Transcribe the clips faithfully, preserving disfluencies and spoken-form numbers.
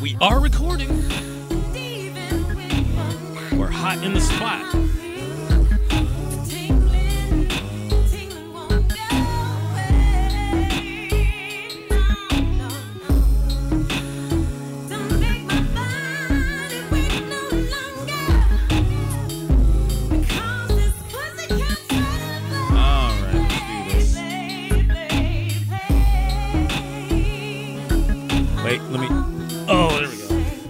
We are recording. We're hot in the spot. Wait, let me... Oh, there we go.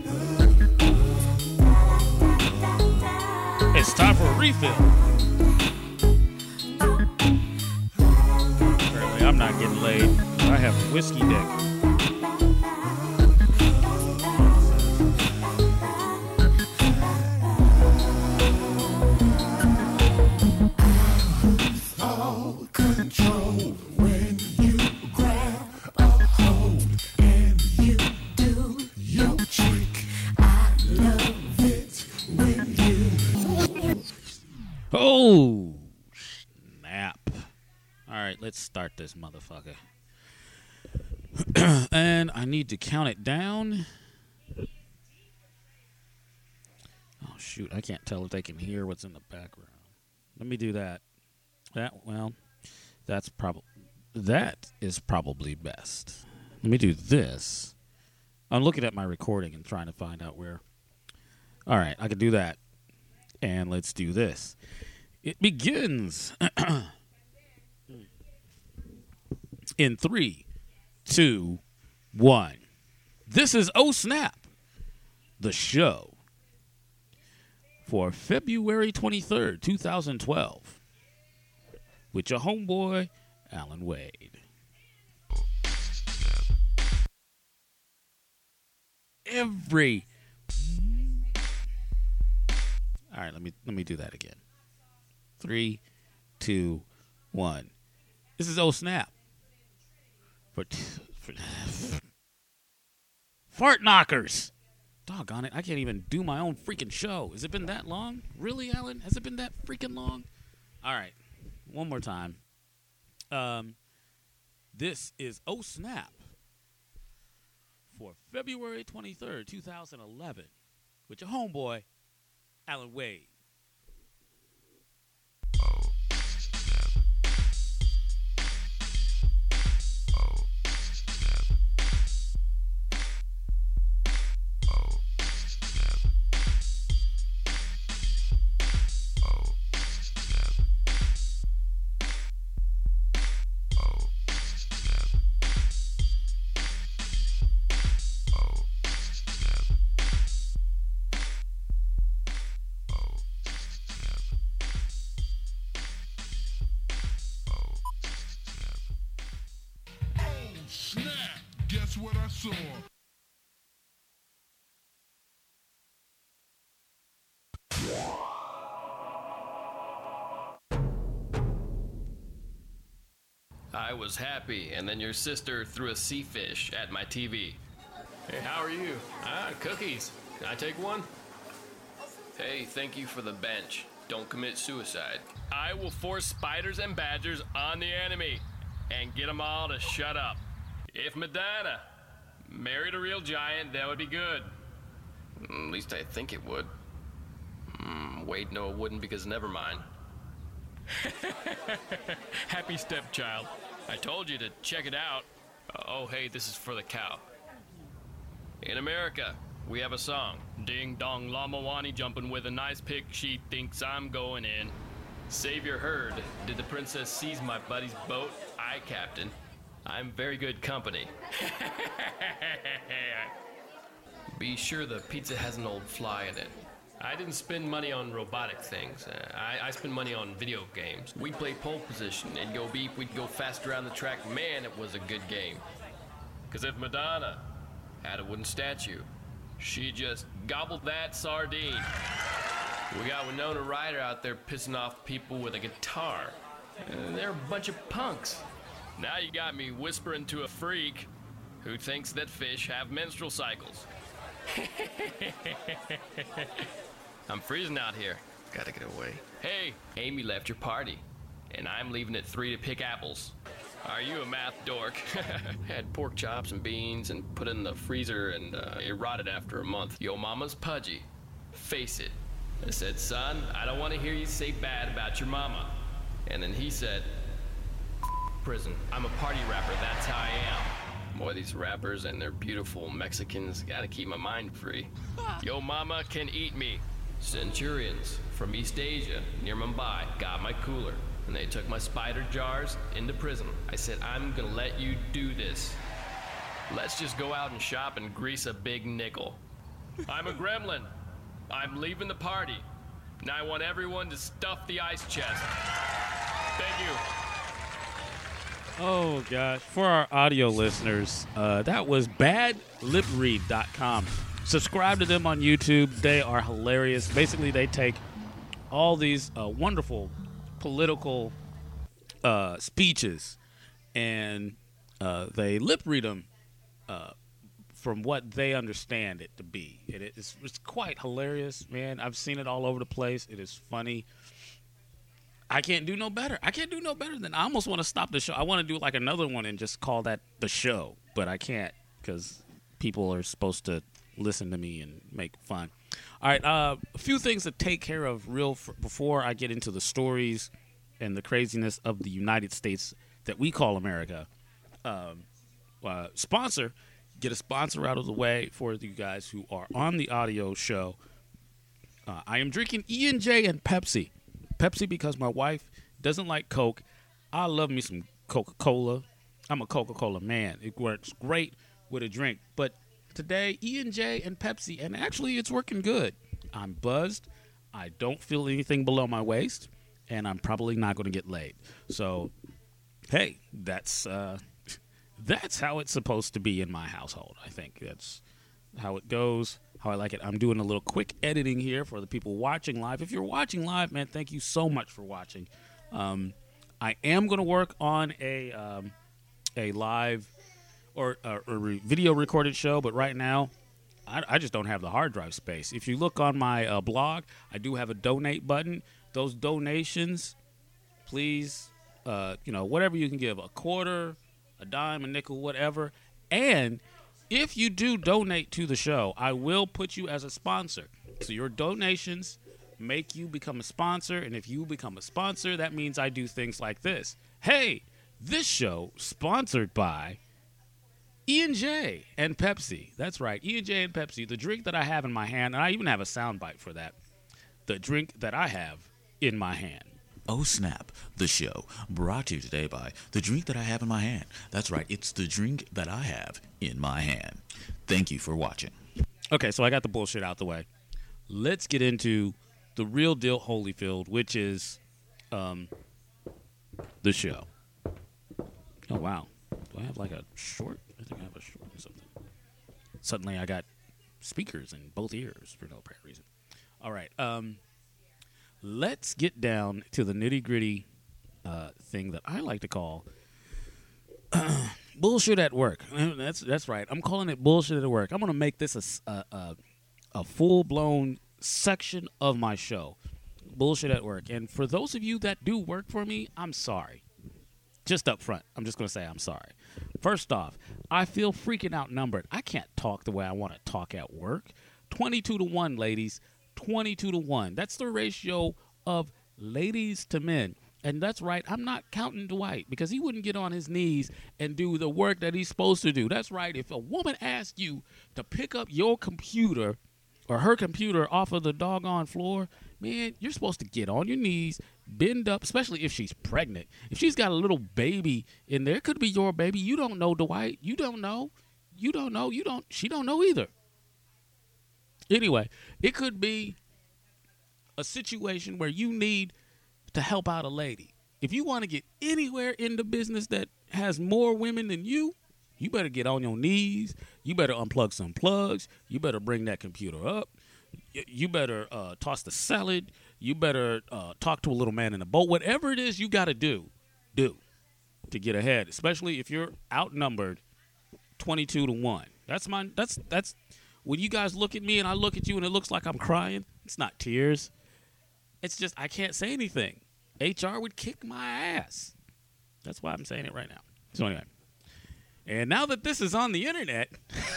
It's time for a refill. Apparently, I'm not getting laid. I have a whiskey dick. All control when you grab a hold and you do your trick. I love it when you. Oh, snap. All right, let's start this motherfucker. And I need to count it down. Oh, shoot. I can't tell if they can hear what's in the background. Let me do that. That, well, that's probably, that is probably best. Let me do this. I'm looking at my recording and trying to find out where. All right, I can do that. And let's do this. It begins in three, two, one. This is Oh Snap, the show for February twenty-third, twenty twelve, with your homeboy, Alan Wade. Every All right, let me let me do that again. Three, two, one. This is Oh Snap. For, t- for fart knockers. Doggone it! I can't even do my own freaking show. Has it been that long? Really, Alan? Has it been that freaking long? All right, one more time. Um, this is Oh Snap for February twenty-third, twenty eleven, with your homeboy, Alan Wade. Oh, snap. Oh, snap. Oh, snap. Oh, snap. Oh, snap. Oh, snap. Oh, snap. Oh, snap. Oh, snap! Guess what I saw? I was happy, and then your sister threw a sea fish at my T V. Hey, how are you? Ah, cookies. Can I take one? Hey, thank you for the bench. Don't commit suicide. I will force spiders and badgers on the enemy and get them all to shut up. If Madonna married a real giant, that would be good. At least I think it would. Mm, wait, no, it wouldn't, because never mind. Happy stepchild. I told you to check it out. Oh, hey, this is for the cow. In America, we have a song. Ding dong lamawani jumping with a nice pig, she thinks I'm going in. Save your herd. Did the princess seize my buddy's boat? Aye, Captain. I'm very good company. Be sure the pizza has an old fly in it. I didn't spend money on robotic things. Uh, I, I spend money on video games. We'd play pole position. It'd go beep. We'd go fast around the track. Man, it was a good game. Because if Madonna had a wooden statue, she just gobbled that sardine. We got Winona Ryder out there pissing off people with a guitar. Uh, they're a bunch of punks. Now you got me whispering to a freak who thinks that fish have menstrual cycles. I'm freezing out here. Gotta get away. Hey, Amy left your party, and I'm leaving at three to pick apples. Are you a math dork? Had pork chops and beans and put it in the freezer and uh, it rotted after a month. Yo mama's pudgy. Face it. I said, son, I don't want to hear you say bad about your mama. And then he said, prison. I'm a party rapper, that's how I am. Boy, these rappers and their beautiful Mexicans gotta keep my mind free. Yo mama can eat me. Centurions from East Asia, near Mumbai, got my cooler. And they took my spider jars into prison. I said, I'm gonna let you do this. Let's just go out and shop and grease a big nickel. I'm a gremlin. I'm leaving the party. Now I want everyone to stuff the ice chest. Thank you. Oh, gosh. For our audio listeners, uh, that was bad lip read dot com. Subscribe to them on YouTube. They are hilarious. Basically, they take all these uh, wonderful political uh, speeches and uh, they lip read them uh, from what they understand it to be. It is it's quite hilarious, man. I've seen it all over the place. It is funny. I can't do no better. I can't do no better than I almost want to stop the show. I want to do like another one and just call that the show, but I can't because people are supposed to listen to me and make fun. All right, uh, a few things to take care of real f- before I get into the stories and the craziness of the United States that we call America. Um, uh, sponsor, get a sponsor out of the way for you guys who are on the audio show. Uh, I am drinking E and J and Pepsi. Pepsi because my wife doesn't like Coke. I love me some Coca-Cola. I'm a Coca-Cola man. It works great with a drink. But today, E and J and Pepsi, and actually it's working good. I'm buzzed. I don't feel anything below my waist, and I'm probably not going to get laid. So, hey, that's uh, that's how it's supposed to be in my household. I think that's how it goes, how I like it. I'm doing a little quick editing here for the people watching live. If you're watching live, man, thank you so much for watching. Um, I am going to work on a um, a live or a, a re- video recorded show, but right now I, I just don't have the hard drive space. If you look on my uh, blog, I do have a donate button. Those donations, please, uh, you know, whatever you can give, a quarter, a dime, a nickel, whatever. And if you do donate to the show, I will put you as a sponsor. So your donations make you become a sponsor, and if you become a sponsor, that means I do things like this. Hey, this show sponsored by E and J and Pepsi. That's right, E and J and Pepsi, the drink that I have in my hand, and I even have a soundbite for that. The drink that I have in my hand. Oh Snap, the show, brought to you today by the drink that I have in my hand. That's right, it's the drink that I have in my hand. Thank you for watching. Okay, so I got the bullshit out the way. Let's get into the real deal Holyfield, which is um, the show. Oh, wow. Do I have like a short? I think I have a short or something. Suddenly I got speakers in both ears for no apparent reason. All right. Um, let's get down to the nitty-gritty uh, thing that I like to call uh, bullshit at work. That's that's right. I'm calling it bullshit at work. I'm going to make this a, a, a, a full-blown section of my show. Bullshit at work. And for those of you that do work for me, I'm sorry. Just up front, I'm just going to say I'm sorry. First off, I feel freaking outnumbered. I can't talk the way I want to talk at work. twenty-two to one, ladies. twenty-two to one. That's the ratio of ladies to men. And that's right, I'm not counting Dwight because he wouldn't get on his knees and do the work that he's supposed to do. That's right, if a woman asks you to pick up your computer or her computer off of the doggone floor, man, you're supposed to get on your knees, bend up, especially if she's pregnant. If she's got a little baby in there, it could be your baby. You don't know, Dwight. You don't know. You don't know. You don't. She don't know either. Anyway, it could be a situation where you need to help out a lady. If you want to get anywhere in the business that has more women than you, you better get on your knees. You better unplug some plugs. You better bring that computer up. You better uh, toss the salad. You better uh, talk to a little man in a boat. Whatever it is you got to do, do to get ahead, especially if you're outnumbered twenty-two to one. That's my, that's, that's, when you guys look at me and I look at you and it looks like I'm crying, it's not tears. It's just I can't say anything. H R would kick my ass. That's why I'm saying it right now. So anyway, and now that this is on the internet,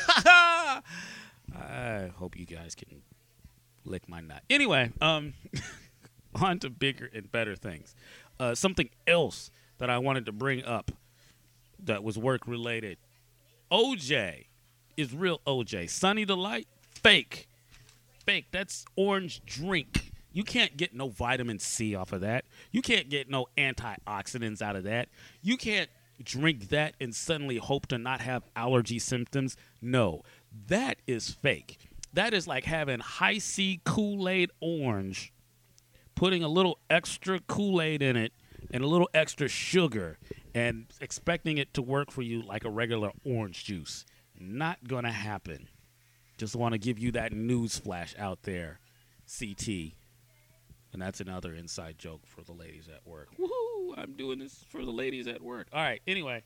I hope you guys can lick my nut. Anyway, um, on to bigger and better things. Uh, something else that I wanted to bring up that was work related. O J is real O J. Sunny Delight, fake. Fake. That's orange drink. You can't get no vitamin C off of that. You can't get no antioxidants out of that. You can't drink that and suddenly hope to not have allergy symptoms. No, that is fake. That is like having high C Kool-Aid orange, putting a little extra Kool-Aid in it and a little extra sugar and expecting it to work for you like a regular orange juice. Not going to happen. Just want to give you that news flash out there, C T. And that's another inside joke for the ladies at work. Woohoo! I'm doing this for the ladies at work. All right, anyway.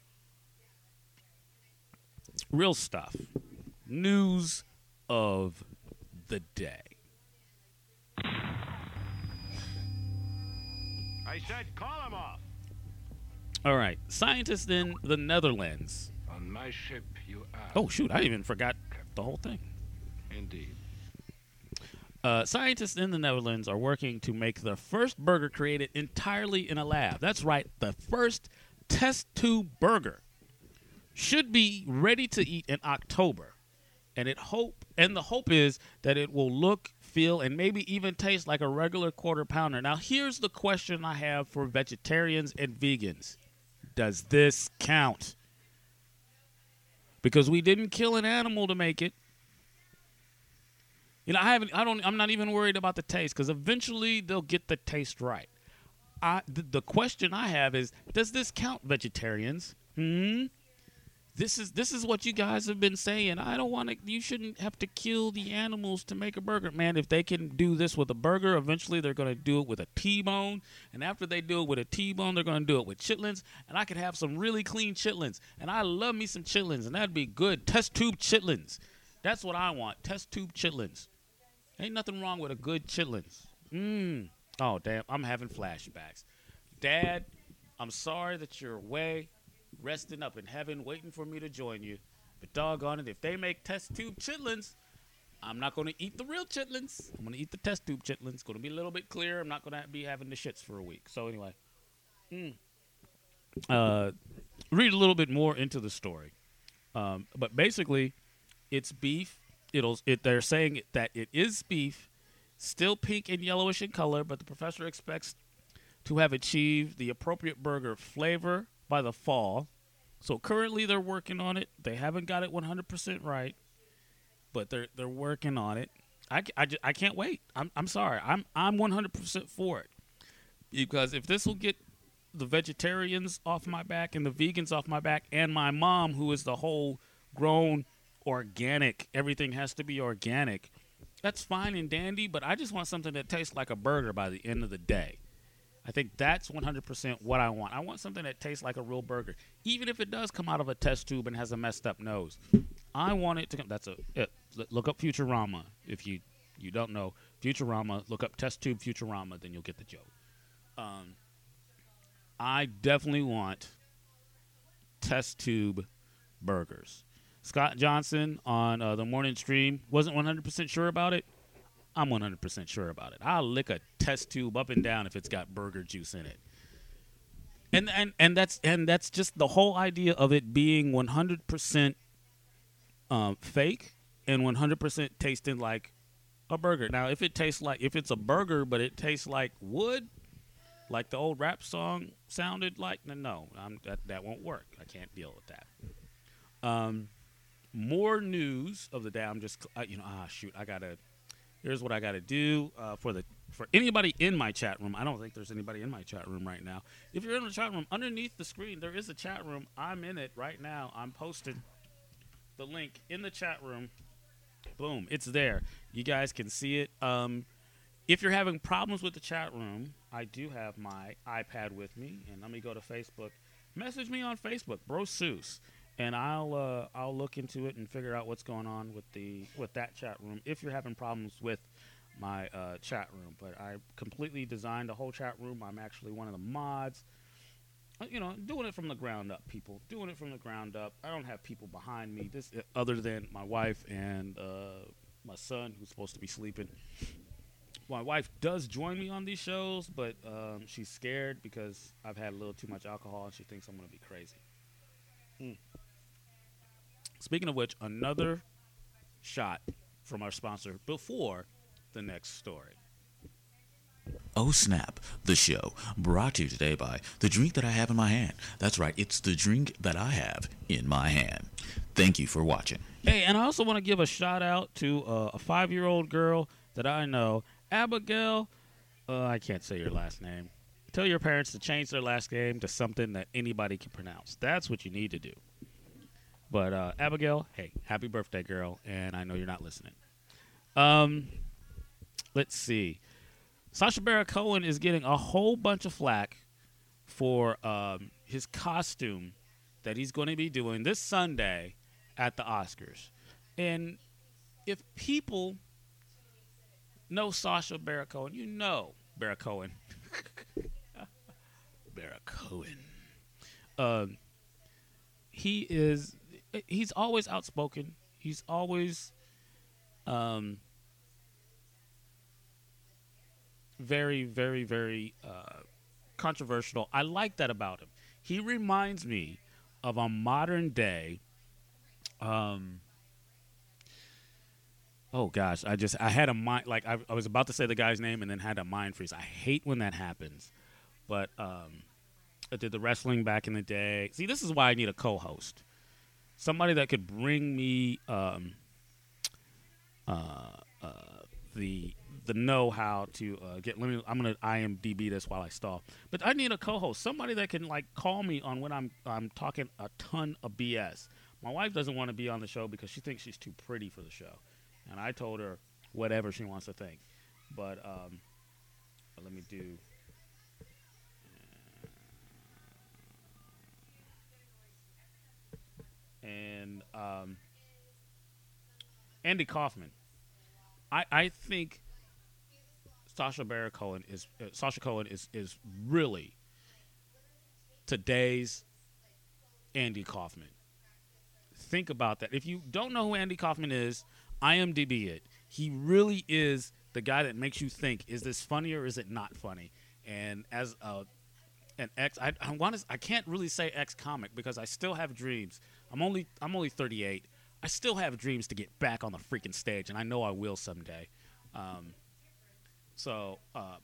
Real stuff. News of the day. I said call him off. All right. Scientists in the Netherlands. On my ship, you are. Oh, shoot. I even forgot the whole thing. Indeed. Uh, scientists in the Netherlands are working to make the first burger created entirely in a lab. That's right, the first test tube burger should be ready to eat in October, and it hope and the hope is that it will look, feel, and maybe even taste like a regular quarter pounder. Now, here's the question I have for vegetarians and vegans: does this count? Because we didn't kill an animal to make it. You know, I haven't. I don't. I'm not even worried about the taste because eventually they'll get the taste right. I. The, the question I have is, does this count, vegetarians? Hmm. This is this is what you guys have been saying. I don't want to. You shouldn't have to kill the animals to make a burger, man. If they can do this with a burger, eventually they're going to do it with a T-bone, and after they do it with a T-bone, they're going to do it with chitlins, and I could have some really clean chitlins, and I love me some chitlins, and that'd be good. Test tube chitlins. That's what I want. Test tube chitlins. Ain't nothing wrong with a good chitlins. Mmm. Oh, damn. I'm having flashbacks. Dad, I'm sorry that you're away, resting up in heaven, waiting for me to join you. But doggone it, if they make test tube chitlins, I'm not going to eat the real chitlins. I'm going to eat the test tube chitlins. It's going to be a little bit clearer. I'm not going to be having the shits for a week. So anyway. Mm. Uh, read a little bit more into the story. Um, but basically, it's beef. It'll. It, they're saying that it is beef, still pink and yellowish in color, but the professor expects to have achieved the appropriate burger flavor by the fall. So currently they're working on it. They haven't got it one hundred percent right, but they're they're working on it. I, I, I can't wait. I'm I'm sorry. I'm I'm one hundred percent for it, because if this will get the vegetarians off my back and the vegans off my back and my mom, who is the whole grown organic, everything has to be organic, that's fine and dandy, but I just want something that tastes like a burger by the end of the day. I think that's one hundred percent what I want. I want something that tastes like a real burger, even if it does come out of a test tube and has a messed up nose. I want it to come. That's a it. Look up Futurama if you you don't know Futurama. Look up test tube Futurama, then you'll get the joke. Um, I definitely want test tube burgers. Scott Johnson on uh, the morning stream wasn't one hundred percent sure about it. I'm one hundred percent sure about it. I'll lick a test tube up and down if it's got burger juice in it. And and and that's and that's just the whole idea of it being one hundred percent um, fake and one hundred percent tasting like a burger. Now, if it tastes like if it's a burger but it tastes like wood, like the old rap song sounded like, no, no, I'm, that that won't work. I can't deal with that. Um. More news of the day. I'm just, uh, you know, ah, shoot. I gotta. Here's what I gotta do uh, for the for anybody in my chat room. I don't think there's anybody in my chat room right now. If you're in the chat room, underneath the screen there is a chat room. I'm in it right now. I'm posting the link in the chat room. Boom, it's there. You guys can see it. Um, if you're having problems with the chat room, I do have my iPad with me, and let me go to Facebook. Message me on Facebook, Bro Seuss. And I'll uh, I'll look into it and figure out what's going on with the with that chat room if you're having problems with my uh, chat room. But I completely designed a whole chat room. I'm actually one of the mods. uh, you know, doing it from the ground up, people. Doing it from the ground up. I don't have people behind me, this uh, other than my wife and uh, my son, who's supposed to be sleeping. My wife does join me on these shows, but um, she's scared because I've had a little too much alcohol, and she thinks I'm going to be crazy. Mm. Speaking of which, another shot from our sponsor before the next story. Oh Snap, the show, brought to you today by the drink that I have in my hand. That's right, it's the drink that I have in my hand. Thank you for watching. Hey, and I also want to give a shout out to uh, a five-year-old girl that I know, Abigail. Uh, I can't say your last name. Tell your parents to change their last name to something that anybody can pronounce. That's what you need to do. But uh, Abigail, hey, happy birthday, girl, and I know you're not listening. Um, let's see. Sacha Baron Cohen is getting a whole bunch of flack for um, his costume that he's going to be doing this Sunday at the Oscars. And if people know Sacha Baron Cohen, you know Baron Cohen. Baron Cohen. Um, he is, he's always outspoken. He's always um, very, very, very uh, controversial. I like that about him. He reminds me of a modern day. Um, oh gosh, I just I had a mind like I, I was about to say the guy's name and then had a mind freeze. I hate when that happens, but um, I did the wrestling back in the day. See, this is why I need a co-host, somebody that could bring me um, uh, uh, the the know-how to uh, get. Let me. I'm gonna I M D B this while I stall. But I need a co-host, somebody that can like call me on when I'm I'm talking a ton of B S. My wife doesn't want to be on the show because she thinks she's too pretty for the show, and I told her whatever she wants to think. But um, let me do. And um, Andy Kaufman. I I think. Sacha Baron Cohen is uh, Sacha Cohen is is really today's Andy Kaufman. Think about that. If you don't know who Andy Kaufman is, I M D B it. He really is the guy that makes you think: is this funny or is it not funny? And as a, an ex, I, I want to, I can't really say ex comic because I still have dreams. I'm only I'm only thirty-eight. I still have dreams to get back on the freaking stage, and I know I will someday. Um, So, uh,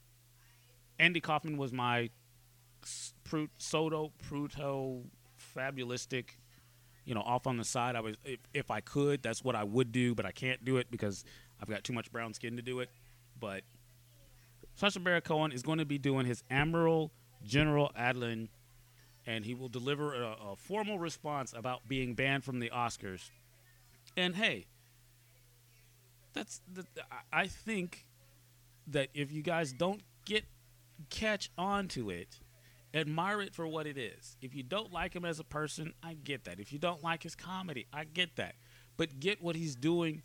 Andy Kaufman was my Prut, Soto, Pruto, fabulistic, you know, off on the side. I was, if, if I could, that's what I would do, but I can't do it because I've got too much brown skin to do it. But Sacha Baron Cohen is going to be doing his Admiral General Adlin, and he will deliver a, a formal response about being banned from the Oscars. And hey, that's the, I think that if you guys don't get catch on to it, admire it for what it is. If you don't like him as a person, I get that. If you don't like his comedy, I get that. But get what he's doing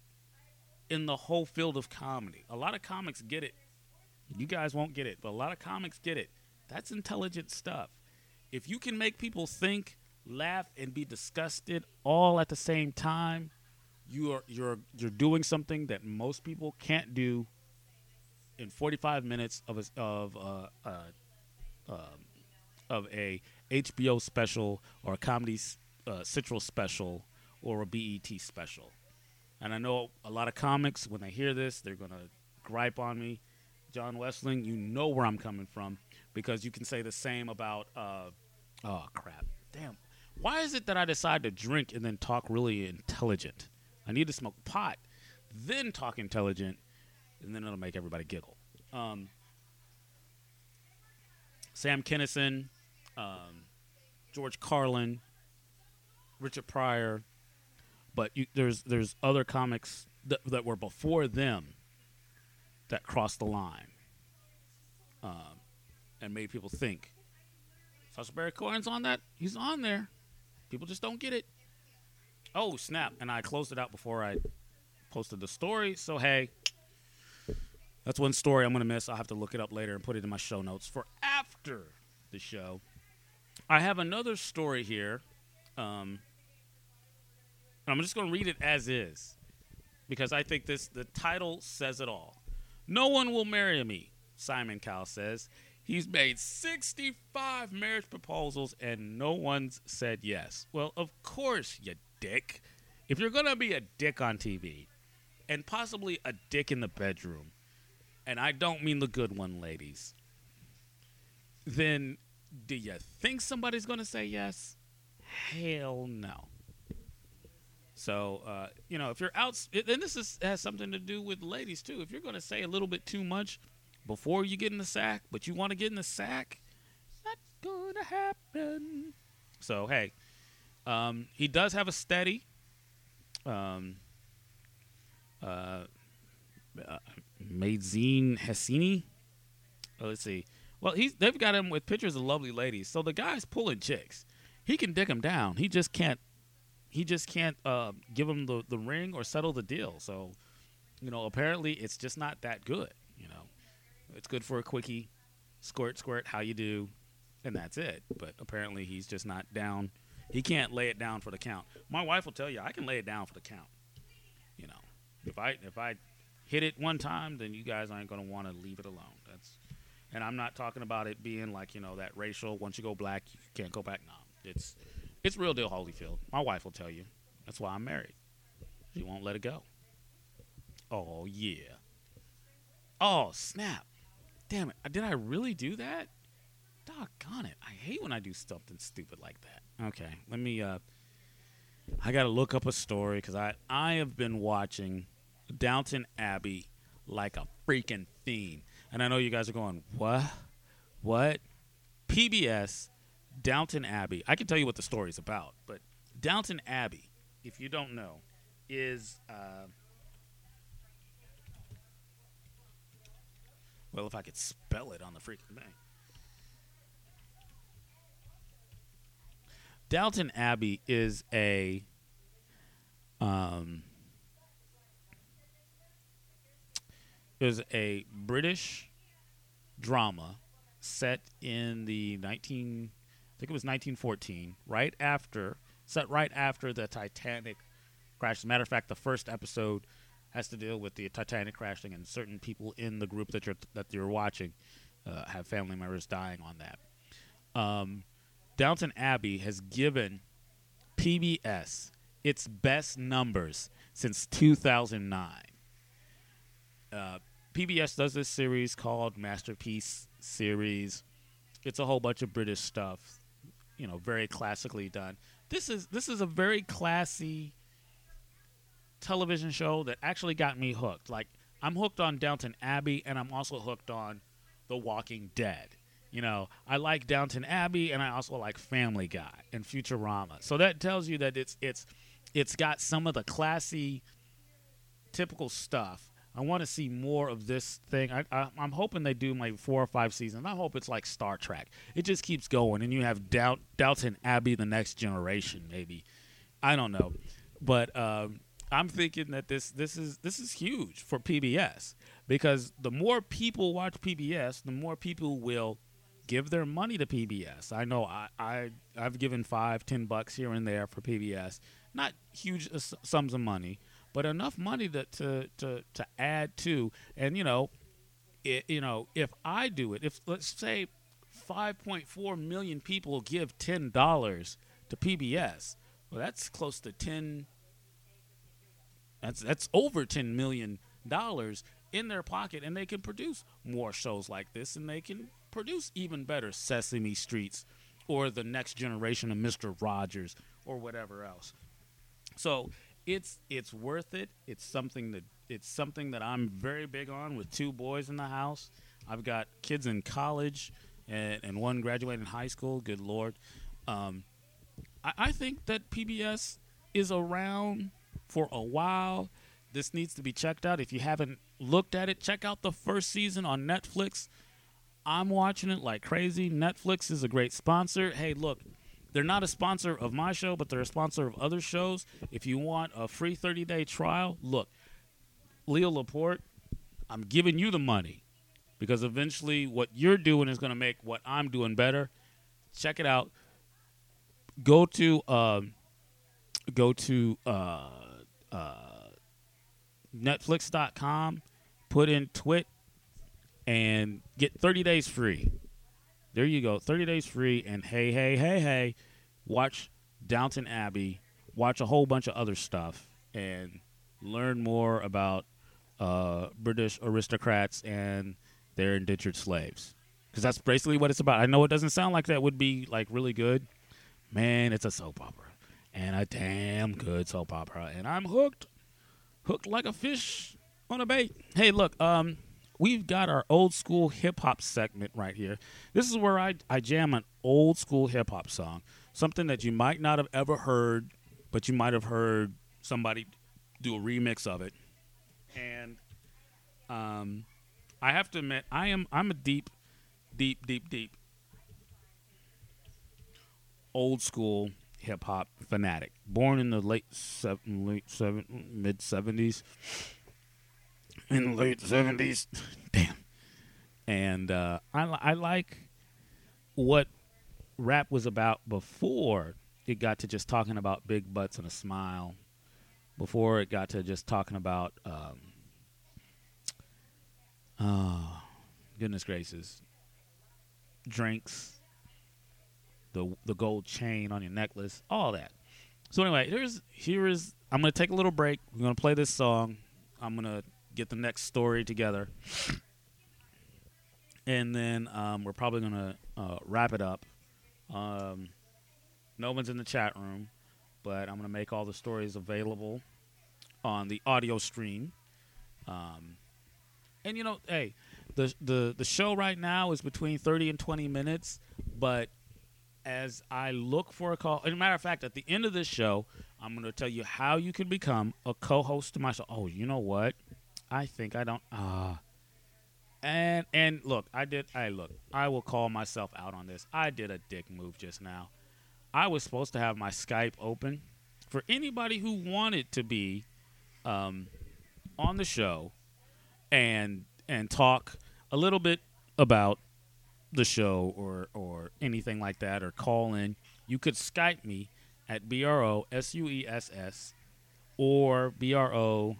in the whole field of comedy. A lot of comics get it. You guys won't get it, but a lot of comics get it. That's intelligent stuff. If you can make people think, laugh, and be disgusted all at the same time, you are you're you're doing something that most people can't do in forty-five minutes of a, of uh, uh, uh, of a H B O special or a Comedy uh, Central special or a B E T special. And I know a lot of comics, when they hear this, they're going to gripe on me. John Westling, you know where I'm coming from because you can say the same about, uh, oh, crap. Damn. Why is it that I decide to drink and then talk really intelligent? I need to smoke pot, then talk intelligent, and then it'll make everybody giggle. Um, Sam Kinison, um, George Carlin, Richard Pryor, but you, there's there's other comics that, that were before them that crossed the line um, and made people think. Sacha Baron Cohen's on that. He's on there. People just don't get it. Oh, snap. And I closed it out before I posted the story. So, hey, that's one story I'm going to miss. I'll have to look it up later and put it in my show notes for after the show. I have another story here. Um, I'm just going to read it as is because I think this the title says it all. No one will marry me, Simon Cowell says. He's made sixty-five marriage proposals and no one's said yes. Well, of course, you dick. If you're going to be a dick on T V and possibly a dick in the bedroom, and I don't mean the good one, ladies, then do you think somebody's going to say yes? Hell no. So, uh, you know, if you're out, and this is, has something to do with ladies, too. If you're going to say a little bit too much before you get in the sack, but you want to get in the sack, not going to happen. So, hey, um, he does have a steady. Um, uh, uh, Madzine Hassini. Oh, let's see. Well, he's they've got him with pictures of lovely ladies. So the guy's pulling chicks. He can dick them down. He just can't. He just can't uh, give them the, the ring or settle the deal. So, you know, apparently it's just not that good. You know, it's good for a quickie, squirt, squirt, how you do, and that's it. But apparently he's just not down. He can't lay it down for the count. My wife will tell you I can lay it down for the count. You know, if I if I hit it one time, then you guys aren't going to want to leave it alone. That's, and I'm not talking about it being like, you know, that racial. Once you go black, you can't go back. No, it's it's real deal, Holyfield. My wife will tell you. That's why I'm married. She won't let it go. Oh yeah. Oh snap! Damn it! Did I really do that? Doggone it! I hate when I do something stupid like that. Okay, let me. Uh, I gotta look up a story because I I have been watching Downton Abbey like a freaking fiend, and I know you guys are going, what, what? P B S, Downton Abbey. I can tell you what the story's about, but Downton Abbey, if you don't know, is uh, well, if I could spell it on the freaking thing. Downton Abbey is a um, is a British drama set in the nineteen I think it was nineteen fourteen, right after set right after the Titanic crash. As a matter of fact, the first episode has to deal with the Titanic crashing, and certain people in the group that you're that you're watching uh, have family members dying on that. Um, Downton Abbey has given P B S its best numbers since two thousand nine. Uh, P B S does this series called Masterpiece Series. It's a whole bunch of British stuff, you know, very classically done. This is this is a very classy television show that actually got me hooked. Like, I'm hooked on Downton Abbey, and I'm also hooked on The Walking Dead. You know, I like Downton Abbey, and I also like Family Guy and Futurama. So that tells you that it's it's it's got some of the classy, typical stuff. I want to see more of this thing. I, I, I'm hoping they do maybe four or five seasons. I hope it's like Star Trek. It just keeps going, and you have Dow- Downton Abbey, the next generation, maybe. I don't know, but um, I'm thinking that this this is this is huge for P B S, because the more people watch P B S, the more people will give their money to P B S. I know I, I, I've given five, ten bucks here and there for P B S. Not huge uh, sums of money, but enough money to, to, to, to add to. And, you know, it, you know, if I do it, if let's say five point four million people give ten dollars to P B S, well, that's close to ten, that's, that's over ten million dollars in their pocket, and they can produce more shows like this, and they can produce even better Sesame Streets or the next generation of Mister Rogers or whatever else. So it's it's worth it. It's something that it's something that I'm very big on with two boys in the house. I've got kids in college and, and one graduating high school. Good Lord. Um, I, I think that P B S is around for a while. This needs to be checked out. If you haven't looked at it, check out the first season on Netflix. I'm watching it like crazy. Netflix is a great sponsor. Hey, look, they're not a sponsor of my show, but they're a sponsor of other shows. If you want a free thirty-day trial, look, Leo Laporte, I'm giving you the money, because eventually what you're doing is going to make what I'm doing better. Check it out. go to um, go to uh, uh, Netflix dot com, put in Twit, and get thirty days free. There you go, thirty days free, and hey, hey, hey, hey, watch Downton Abbey, watch a whole bunch of other stuff, and learn more about uh, British aristocrats and their indentured slaves. Because that's basically what it's about. I know it doesn't sound like that would be like really good. Man, it's a soap opera. And a damn good soap opera. And I'm hooked. Hooked like a fish on a bait. Hey, look, um, we've got our old school hip hop segment right here. This is where I, I jam an old school hip hop song. Something that you might not have ever heard, but you might have heard somebody do a remix of it. And um, I have to admit, I am I'm a deep, deep, deep, deep old school hip hop fanatic. Born in the late seven, late seven, mid seventies, in the late seventies. Damn. And uh, I I like what rap was about before it got to just talking about big butts and a smile. Before it got to just talking about, um, oh, goodness gracious, drinks, the the gold chain on your necklace, all that. So anyway, here's here is I'm gonna take a little break. We're gonna play this song. I'm gonna get the next story together, and then um, we're probably gonna uh, wrap it up. Um, no one's in the chat room, but I'm gonna make all the stories available on the audio stream. Um, and you know, hey, the the the show right now is between thirty and twenty minutes, but as I look for a call, as a matter of fact, at the end of this show, I'm going to tell you how you can become a co-host to my show. Oh, you know what? I think I don't. Ah. Uh, and and look, I did. I look. I will call myself out on this. I did a dick move just now. I was supposed to have my Skype open for anybody who wanted to be um, on the show and and talk a little bit about the show or or anything like that, or call in. You could Skype me at B R O S U E S S or B R O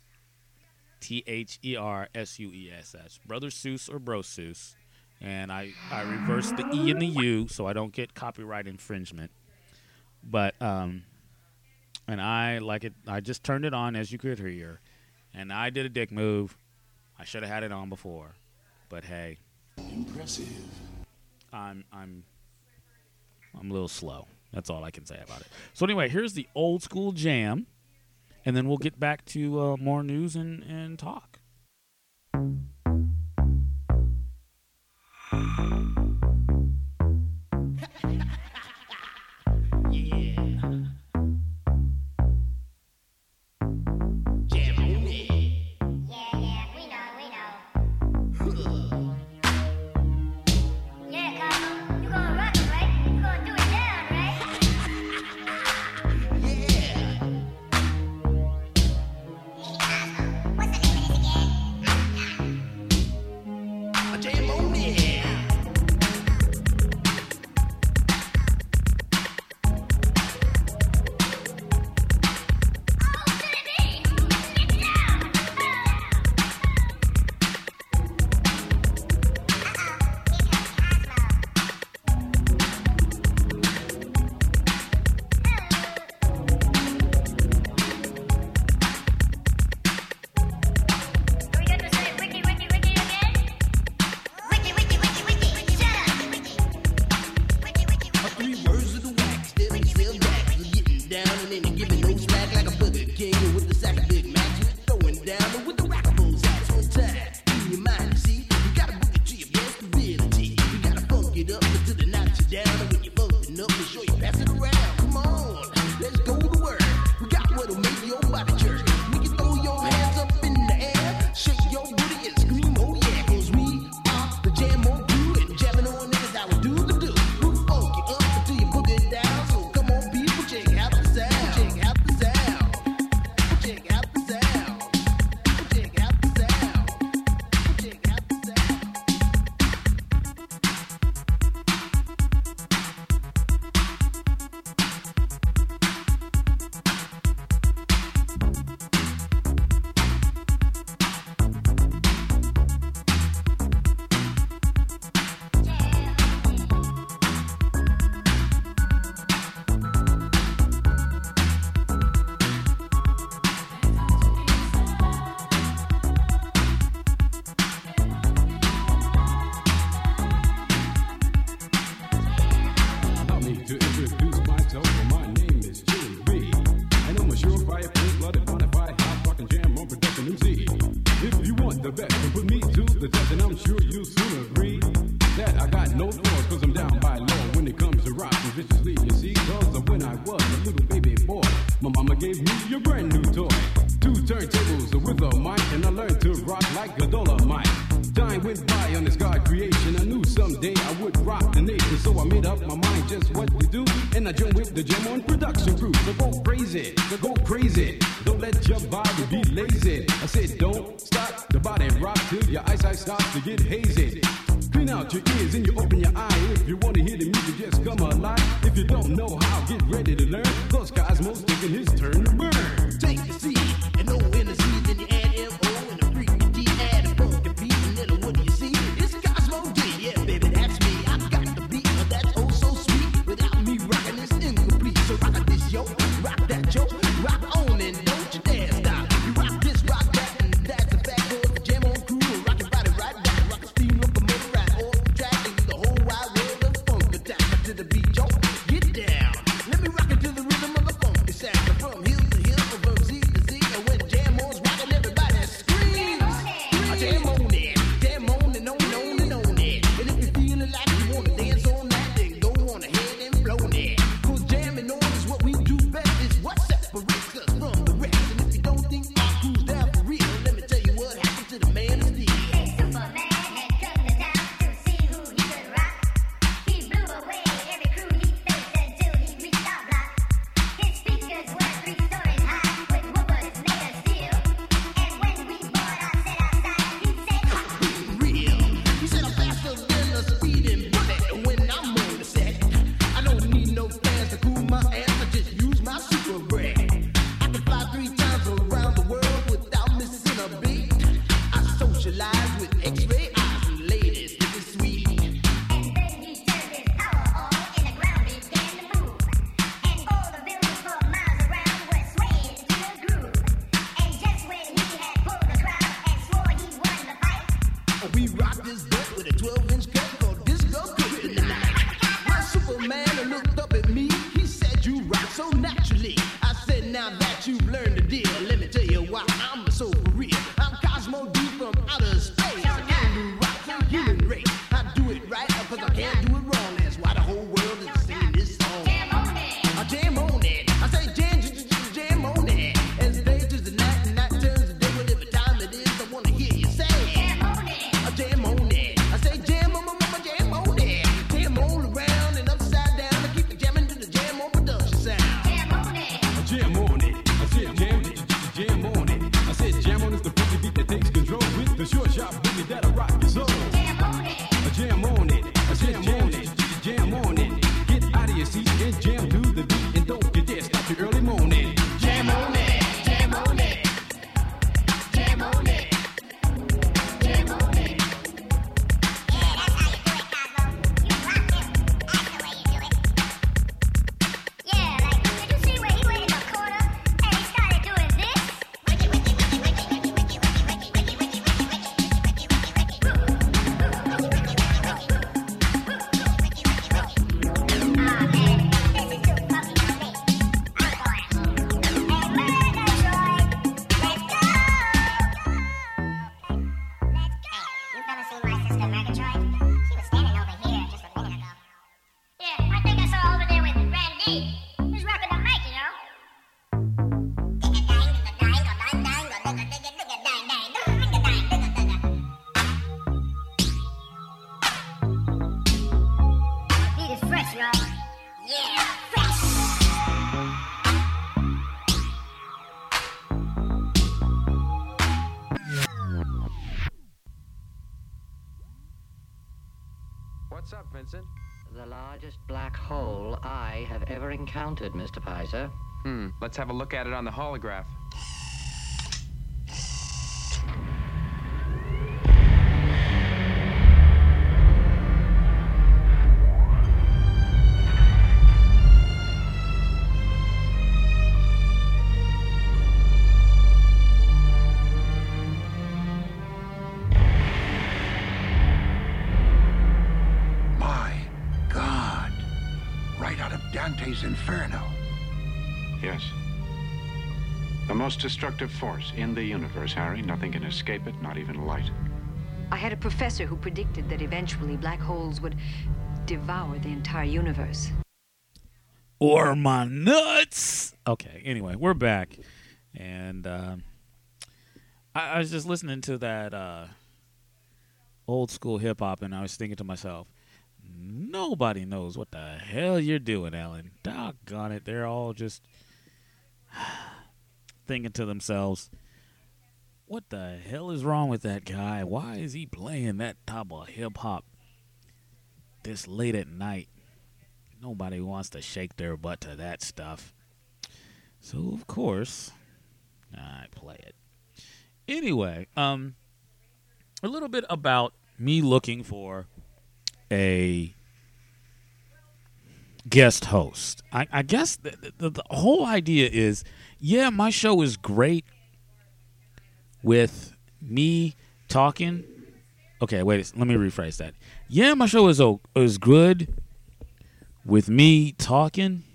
T H E R S U E S S, Brother Seuss or Bro Seuss. And I, I reversed the E and the U so I don't get copyright infringement. But, um, and I like it, I just turned it on, as you could hear, and I did a dick move. I should have had it on before. But hey. Impressive. I'm I'm I'm a little slow. That's all I can say about it. So anyway, here's the old school jam, and then we'll get back to uh, more news and, and talk. Check out the sound. the best. And put me to the test, and I'm sure you'll soon agree that I got no flaws, cause I'm down by law when it comes to rocking viciously. You see, cause of when I was a little baby boy, my mama gave me a brand new toy. Two turntables with a mic, and I learned to rock like a Dolomite. Time went by on this God creation. I knew someday I would rock the nation, so I made up my mind just what to do. And I joined with the Jam On production crew. So go crazy, so go crazy. Don't let your body be lazy. I said don't stop the body rock till your eyesight starts to get hazy. Clean out your ears and you open your eye. If you want to hear the music, just come alive. If you don't know how, get ready to learn. Cause Cosmo's taking his turn to burn. Take the C and O in the C, then you add M O and the freaky D, add a funky beat, and then what do you see? It's Cosmo D, yeah, baby, that's me. I got the beat, but that's oh so sweet. Without me rocking, it's incomplete. So rock this yo, rock that yo, rock on and don't you dare stop. You rock this, rock that, and that's a fact. Cause the Jam On crew will rock your body right back. Rock a steam locomotive right off the track, and the whole wide world of funk attack. To the beat, yo, get down. Let me rock it to the rhythm of the funky sound. From hill to hill, from Z to Z, and when Jam On's rocking, everybody screams. I jam on it, jam on and on and on and on it. And if you're feeling like you wanna dance on that, then go on ahead and blow it. Cause jamming on is what we do best. It's what separates us from the rest. And if you don't think our crew's down for real, let me tell you what happened to the man of steel. Superman had come to town to see who he could rock. He blew away every crew he faced until he reached our block. His speakers were three stories high with woofers made of steel. And when we bought our set outside, he said, Real. He said I'm faster than a speeding bullet. And when I'm on the set, I don't need no fans to cool my ass. I just use my super breath. I can fly three times around the world without missing a beat. I socialize with X-ray eyes and ladies. This is sweet. and then he turned his power on and the ground began to move. And all the buildings for miles around were swaying to the groove. And just when he had pulled the crowd and swore he won the fight, We rock this bit with a twelve inch cut called Disco Kryptonite. My Superman looked up at me. He said, you rock so naturally. I said, now that you've learned the deal, let me tell you why I'm so for real. I'm Cosmo D from outer space. I can do rock for the human race. I do it right because I can't do it wrong. That's why the whole world is singing this song. jam on it. I jam on it. I say jam, jam, jam, jam on it. As the day turns to night and night turns to day, whatever time it is, I want to hear you say. Jam on it. I jam on it. I say jam on, mama, jam on it. Jam all around and upside down. I keep it jamming to the Jam On production sound. Jam on it. I jam on it. I said jam, j- j- j- jam on it. I said jam on is the funky beat that takes control with the short sharp boogie that I rock your soul. Jam on it. I jam on it. I said jam, j- j- jam on it. Get out of your seat and jam to the beat, and don't you dare stop your early morning. Jam on it. Jam on it. Jam on it. Jam on it. Yeah, that's how you do it, Cosmo. You rock him. That's the way you do it. Yeah, like, did you see where he went in the corner and he started doing this? Wiki, wiki, wiki, wiki, wiki, wiki, wiki, wiki, wiki, wiki, wiki, wiki, wiki, wiki, wiki, wiki. Ah, man, this is too funky for me. I'm going home. Hey, Murgatroyd, let's go! Let's go! You've never seen my sister Murgatroyd? She was standing over here just a minute ago. Yeah, I think I saw her over there with Randy. He's rocking the mic, you know? Beat is fresh, y'all. Yeah, fresh. What's up, Vincent? The largest black hole I have ever encountered, Mister Pizer. Hmm, let's have a look at it on the holograph. My God. Right out of Dante's Inferno. Yes. The most destructive force in the universe, Harry. Nothing can escape it, not even light. I had a professor who predicted that eventually black holes would devour the entire universe. Or my nuts. Okay, anyway, we're back. And uh, I, I was just listening to that uh, old school hip hop, and I was thinking to myself, nobody knows what the hell you're doing, Alan. Doggone it. They're all just thinking to themselves, what the hell is wrong with that guy? Why is he playing that type of hip hop this late at night? Nobody wants to shake their butt to that stuff. So, of course, I play it. Anyway, um, a little bit about me looking for a guest host. I, I guess the, the, the whole idea is, yeah, my show is great with me talking. Okay, wait, let me rephrase that. Yeah, my show is is good with me talking.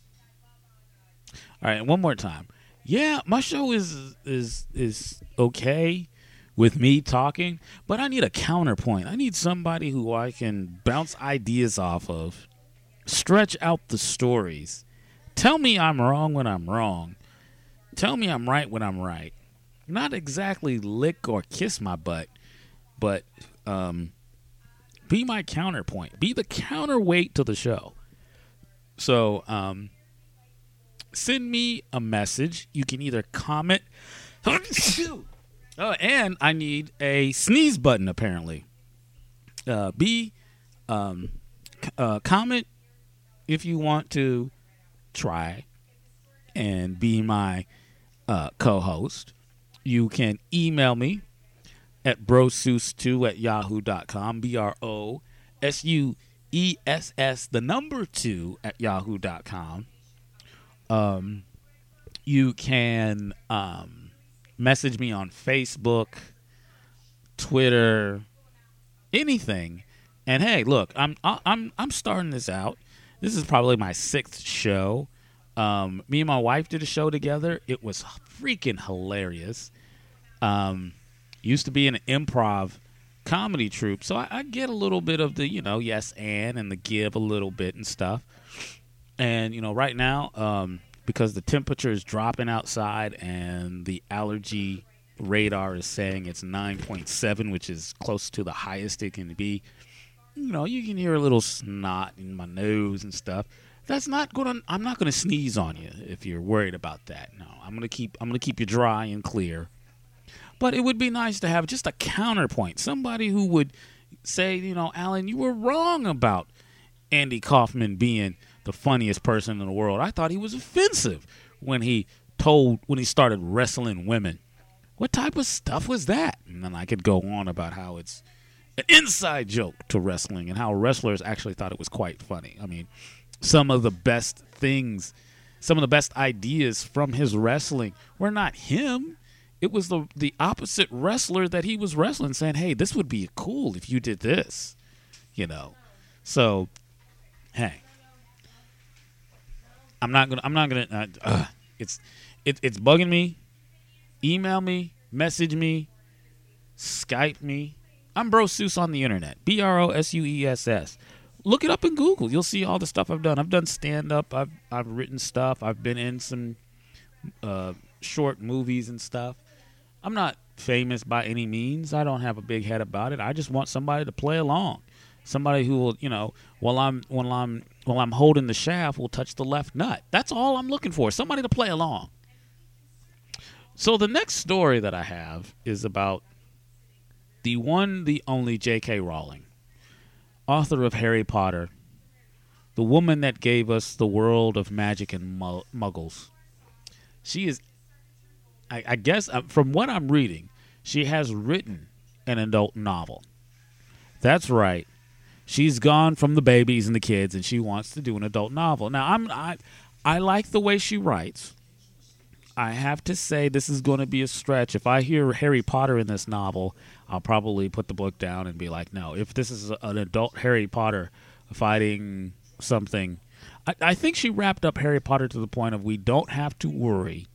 All right, one more time. Yeah, my show is is is okay with me talking, but I need a counterpoint. I need somebody who I can bounce ideas off of, stretch out the stories, tell me I'm wrong when I'm wrong, tell me I'm right when I'm right. Not exactly lick or kiss my butt, but um, be my counterpoint. Be the counterweight to the show. So, um, send me a message. You can either comment. Oh, and I need a sneeze button, apparently. Uh, be, um, uh, comment if you want to try and be my uh, co-host. You can email me at brosus two at yahoo dot com. B R O S U E S S, the number two at yahoo dot com. Um, you can um, message me on Facebook, Twitter, anything. And hey, look, I'm I'm I'm starting this out. This is probably my sixth show. Um, me and my wife did a show together. It was freaking hilarious. Um, used to be an improv comedy troupe, so I, I get a little bit of the, you know, yes and and the give a little bit and stuff. And you know, right now, um, because the temperature is dropping outside and the allergy radar is saying it's nine point seven, which is close to the highest it can be. You know, you can hear a little snot in my nose and stuff. That's not going. I'm not going to sneeze on you if you're worried about that. No, I'm going to keep. I'm going to keep you dry and clear. But it would be nice to have just a counterpoint, somebody who would say, you know, Alan, you were wrong about Andy Kaufman being the funniest person in the world. I thought he was offensive when he told when he started wrestling women. What type of stuff was that? And then I could go on about how it's an inside joke to wrestling and how wrestlers actually thought it was quite funny. I mean, some of the best things, some of the best ideas from his wrestling were not him. It was the the opposite wrestler that he was wrestling saying, hey, this would be cool if you did this, you know. So, hey, I'm not gonna. I'm not gonna. Uh, uh, it's it, it's bugging me. Email me, message me, Skype me. I'm Brosus on the internet. B R O S U E S S. Look it up in Google. You'll see all the stuff I've done. I've done stand up. I've I've written stuff. I've been in some uh, short movies and stuff. I'm not famous by any means. I don't have a big head about it. I just want somebody to play along. Somebody who will, you know, while I'm while I'm while I'm holding the shaft, will touch the left nut. That's all I'm looking for. Somebody to play along. So the next story that I have is about the one, the only J K Rowling, author of Harry Potter, the woman that gave us the world of magic and mu- muggles. She is, I, I guess, uh, from what I'm reading, she has written an adult novel. That's right. She's gone from the babies and the kids, and she wants to do an adult novel. Now, I'm I, I like the way she writes. I have to say this is going to be a stretch. If I hear Harry Potter in this novel, I'll probably put the book down and be like, no. If this is an adult Harry Potter fighting something, I, I think she wrapped up Harry Potter to the point of we don't have to worry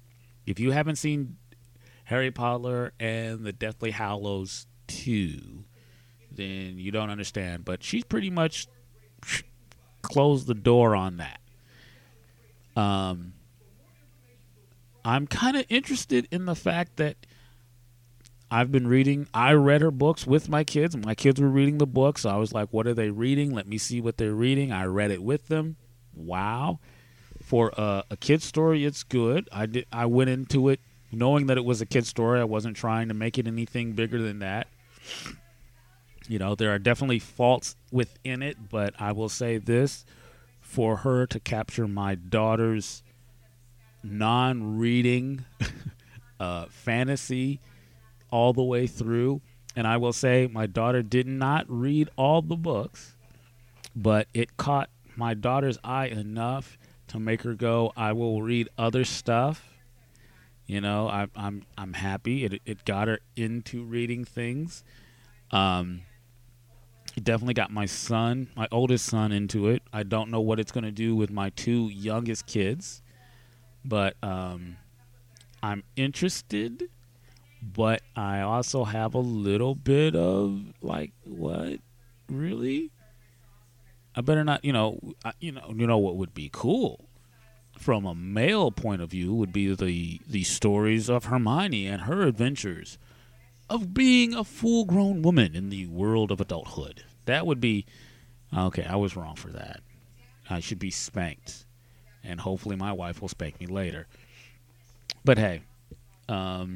If you haven't seen Harry Potter and the Deathly Hallows two, then you don't understand. But she's pretty much closed the door on that. Um, I'm kind of interested in the fact that I've been reading, I read her books with my kids. My kids were reading the books. So I was like, what are they reading? Let me see what they're reading. I read it with them. Wow. For a, a kid's story, it's good. I did. I went into it knowing that it was a kid's story. I wasn't trying to make it anything bigger than that. You know, there are definitely faults within it, but I will say this. For her to capture my daughter's non-reading uh, fantasy all the way through. And I will say my daughter did not read all the books, but it caught my daughter's eye enough to make her go, I will read other stuff. You know, I, I'm I'm happy. It it got her into reading things. Um, it definitely got my son, my oldest son, into it. I don't know what it's going to do with my two youngest kids, but um, I'm interested. But I also have a little bit of like, what, really? I better not, you know, I, you know, you know what would be cool from a male point of view would be the the stories of Hermione and her adventures of being a full-grown woman in the world of adulthood. That would be okay. I was wrong for that. I should be spanked, and hopefully my wife will spank me later. But hey, um.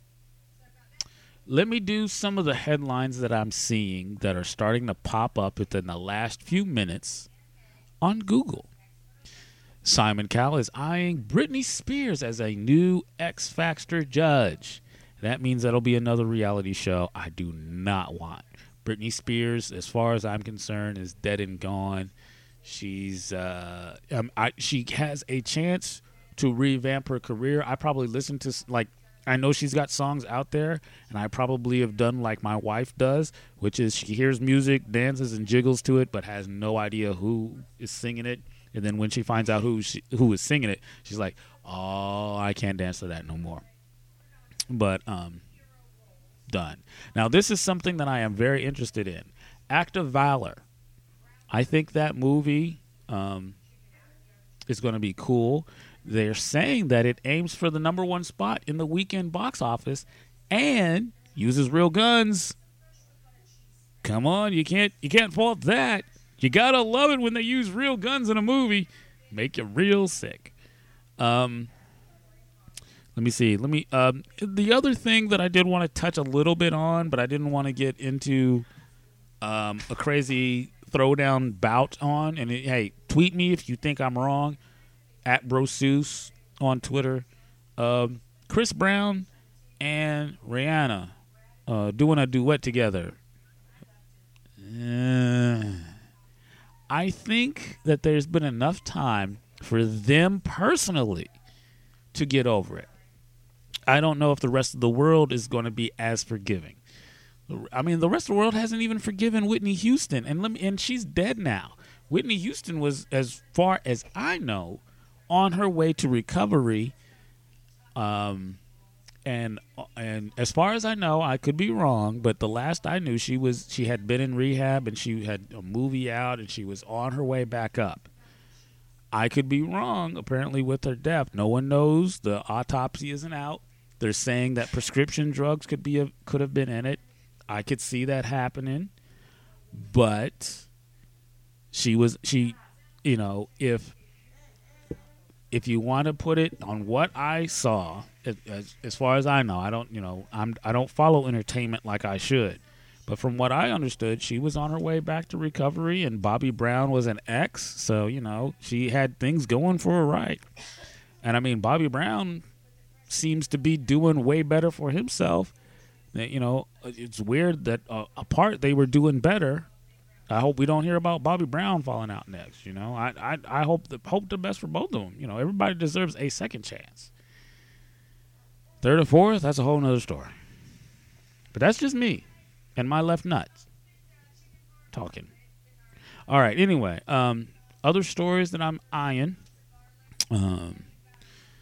Let me do some of the headlines that I'm seeing that are starting to pop up within the last few minutes on Google. Simon Cowell is eyeing Britney Spears as a new X Factor judge. That means that'll be another reality show I do not want. Britney Spears, as far as I'm concerned, is dead and gone. She's uh, um, I, she has a chance to revamp her career. I probably listen to like. I know she's got songs out there, and I probably have done like my wife does, which is she hears music, dances, and jiggles to it, but has no idea who is singing it. And then when she finds out who she, who is singing it, she's like, oh, I can't dance to that no more. But um, done. Now, this is something that I am very interested in. Act of Valor. I think that movie um, is going to be cool. They're saying that it aims for the number one spot in the weekend box office and uses real guns. Come on, you can't you can't fault that. You gotta love it when they use real guns in a movie. Make you real sick. Um, let me see. Let me. Um, the other thing that I did want to touch a little bit on, but I didn't want to get into um, a crazy throwdown bout on. And it, hey, tweet me if you think I'm wrong. At Broseus on Twitter. Um, Chris Brown and Rihanna uh, doing a duet together. Uh, I think that there's been enough time for them personally to get over it. I don't know if the rest of the world is going to be as forgiving. I mean, the rest of the world hasn't even forgiven Whitney Houston, and let me, and she's dead now. Whitney Houston was, as far as I know, on her way to recovery, um, and and as far as I know, I could be wrong, but the last I knew, she was she had been in rehab and she had a movie out and she was on her way back up. I could be wrong. Apparently, with her death, no one knows. The autopsy isn't out. They're saying that prescription drugs could be a, could have been in it. I could see that happening, but she was she, you know, if. If you want to put it on what I saw, as, as far as I know, I don't, you know, I'm I don't follow entertainment like I should, but from what I understood, she was on her way back to recovery, and Bobby Brown was an ex, so you know she had things going for her right. And I mean, Bobby Brown seems to be doing way better for himself. You know, it's weird that uh, apart they were doing better. I hope we don't hear about Bobby Brown falling out next. You know, I I, I hope the hope the best for both of them. You know, everybody deserves a second chance. Third or fourth, that's a whole nother story. But that's just me and my left nuts talking. All right. Anyway, um, other stories that I'm eyeing. Um,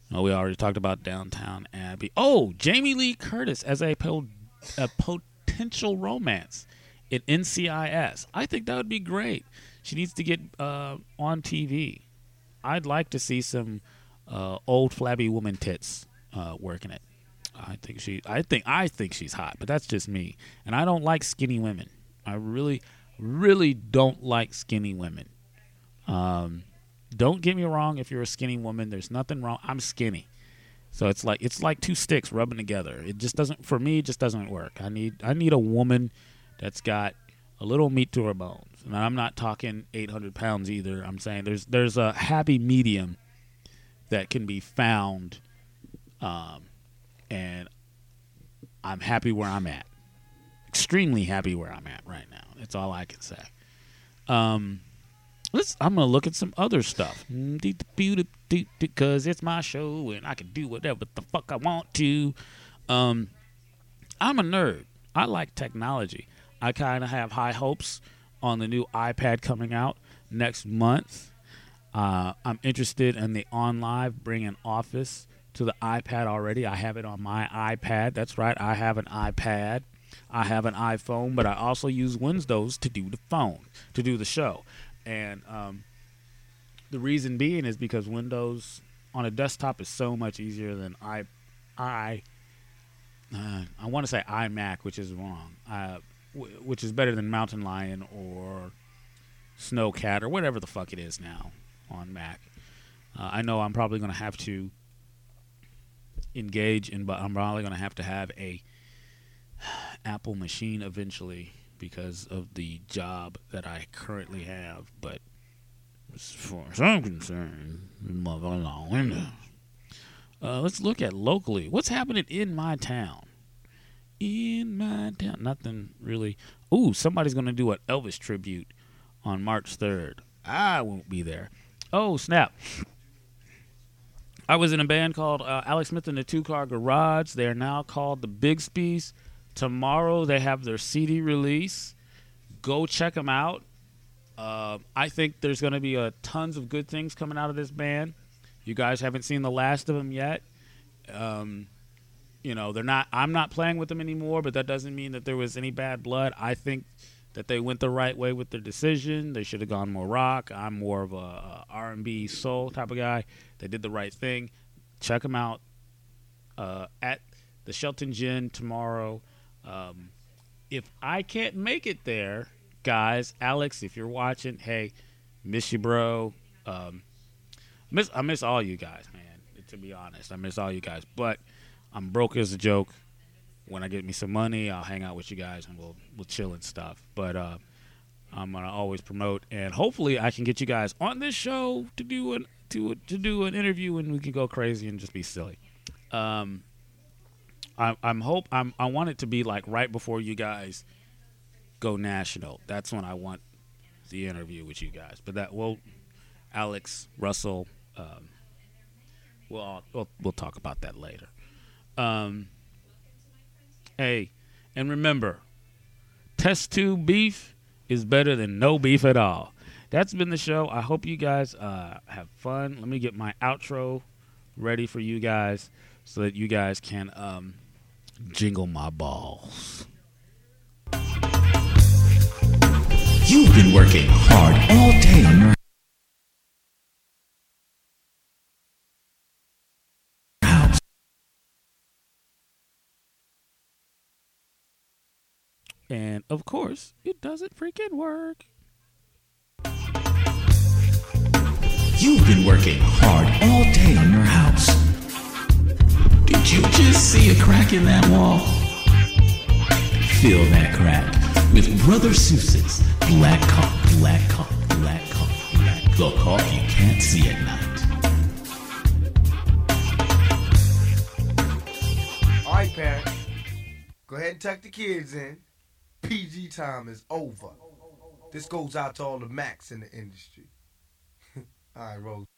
Oh, we already talked about Downtown Abbey. Oh, Jamie Lee Curtis as a, po- a potential romance in N C I S. I think that would be great. She needs to get uh, on T V. I'd like to see some uh, old flabby woman tits uh, working it. I think she. I think. I think she's hot, but that's just me. And I don't like skinny women. I really, really don't like skinny women. Um, don't get me wrong. If you're a skinny woman, there's nothing wrong. I'm skinny, so it's like it's like two sticks rubbing together. It just doesn't. For me, it just doesn't work. I need. I need a woman that's got a little meat to her bones. And I'm not talking eight hundred pounds either. I'm saying there's there's a happy medium that can be found, um, and I'm happy where I'm at. Extremely happy where I'm at right now. That's all I can say. Um, let's. I'm gonna look at some other stuff because it's my show and I can do whatever the fuck I want to. Um, I'm a nerd. I like technology. I kind of have high hopes on the new iPad coming out next month. Uh, I'm interested in the OnLive bringing Office to the iPad already. I have it on my iPad. That's right. I have an iPad. I have an iPhone, but I also use Windows to do the phone, to do the show. And um, the reason being is because Windows on a desktop is so much easier than I, I, uh, I want to say iMac, which is wrong. Uh, which is better than Mountain Lion or Snowcat or whatever the fuck it is now on Mac. Uh, I know I'm probably going to have to engage in, but I'm probably going to have to have a Apple machine eventually because of the job that I currently have. But as far as I'm concerned, uh, let's look at locally. What's happening in my town? In my town, nothing really. Ooh, somebody's gonna do an Elvis tribute on March third. I won't be there. Oh snap! I was in a band called uh, Alex Smith and the Two Car Garage. They are now called the Bigsby's. Tomorrow they have their C D release. Go check them out. Uh, I think there's gonna be uh, tons of good things coming out of this band. You guys haven't seen the last of them yet. Um, You know, they're not. I'm not playing with them anymore, but that doesn't mean that there was any bad blood. I think that they went the right way with their decision. They should have gone more rock. I'm more of a, a R and B soul type of guy. They did the right thing. Check them out uh, at the Shelton Gin tomorrow. Um, if I can't make it there, guys, Alex, if you're watching, hey, miss you, bro. Um, miss I miss all you guys, man. To be honest, I miss all you guys, but I'm broke as a joke. When I get me some money, I'll hang out with you guys and we'll we'll chill and stuff. But uh, I'm gonna always promote, and hopefully I can get you guys on this show to do an to to do an interview, and we can go crazy and just be silly. Um, I, I'm hope I'm I want it to be like right before you guys go national. That's when I want the interview with you guys. But that will Alex Russell. Um, we'll, we'll we'll talk about that later. Um, hey, and remember, test tube beef is better than no beef at all. That's been the show. I hope you guys uh, have fun. Let me get my outro ready for you guys so that you guys can um, jingle my balls. You've been working hard all day on your And, of course, it doesn't freaking work. You've been working hard all day on your house. Did you just see a crack in that wall? Fill that crack with Brother Seuss's Black Cock, Black Cock, Black Cock, Black Cock. The cock you can't see at night. All right, parents. Go ahead and tuck the kids in. P G time is over. This goes out to all the Macs in the industry. All right, Rose.